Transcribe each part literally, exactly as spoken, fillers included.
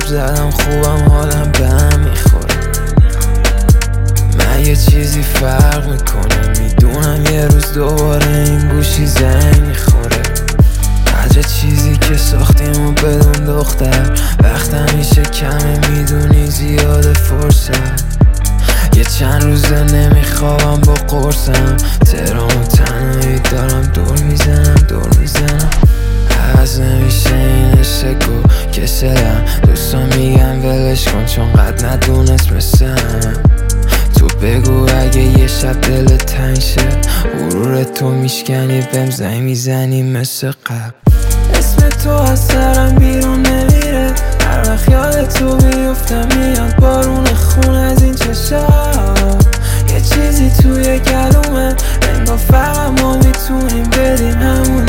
زدم خوبم حالم به هم میخوره. من یه چیزی فرق میکنه، میدونم یه روز دوباره این گوشی زنگ میخوره. عجب چیزی که ساختیم و بدون دختر، وقت همیشه کمه میدونی زیاده فرصت. یه چند روزه نمیخوابم با قرصم، تهران و تنهایی دارم دور میزنم دور میزنم. عوض نمیشه این عشق و کسلم، دوستان میگن ولش کن چون قد ندونست مثلم. تو بگو اگه یه شب دل تنگ شه، غرور تو میشکنی بهم زنگ میزنی مثل قبل. اسم تو از سرم بیرون نمیره، هر وقت یاد تو بیفتم میاد بارون خون از این چشم. یه چیزی توی گلومه انگار فقط ما میتونیم بدیم همون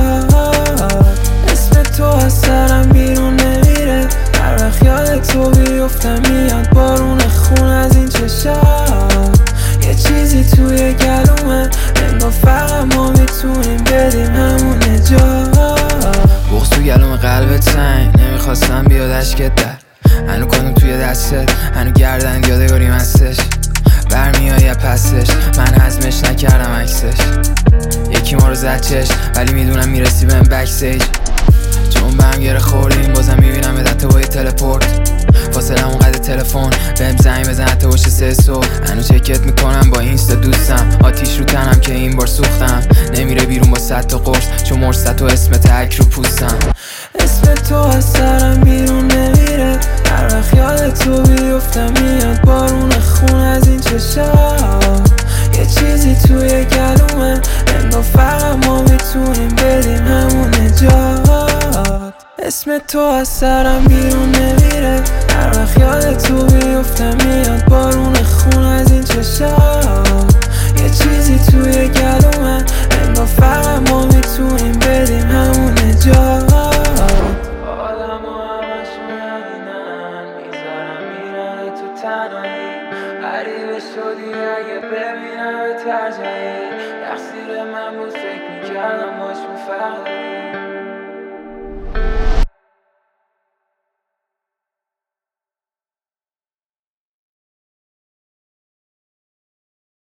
نجات. اسم تو از سرم بیرون نمیره، هر وقت یاد تو بیفتم میاد بارون خون از این چشم. یه چیزی توی گلومه انگار فقط ما میتونیم بدیم همون نجات. بغض تو گلوم قلبت سنگ، نمیخواستم بیاد اشکت در. هنو کندم توی دستت، هنو گردن یادگاریم هستش. برمیای پسش، من هضمش نکردم عکسش. یکی ما رو زد چشم ولی میدونم میرسی بهم بکسیج. چون به هم گره خوردیم بازم میبینم حتی با یه تلپورت. فاصله اون قد تلفن بهم زنگ بزن حتی باشه سه صبح. هنو چکت میکنم با اینستا دوستم، آتیش رو تنم که این بار سوختم. نمیره بیرون با صد تا قرص چون مرصد و اسم تک رو پوستم. اسم تو از سرم بیرون نمیره، هر وقت یاد تو بیفتم میاد بارون خون از این چشم. یه چیزی توی گلومه انگار فقط ما میتونیم بدیم همون نجات. اسم تو از سرم بیرون نمیره، هر وقت یاد تو بیفتم میاد بارون خون از این چشم. یه چیزی توی گلومه انگار فقط ما میتونیم بدیم همون نجات. آدم و همشون یقینن میذارم میرن تو تنهایی. غریبه شدی اگه ببینم ترجایی، تقصیر من بود فکر میکردم باش مفقدی.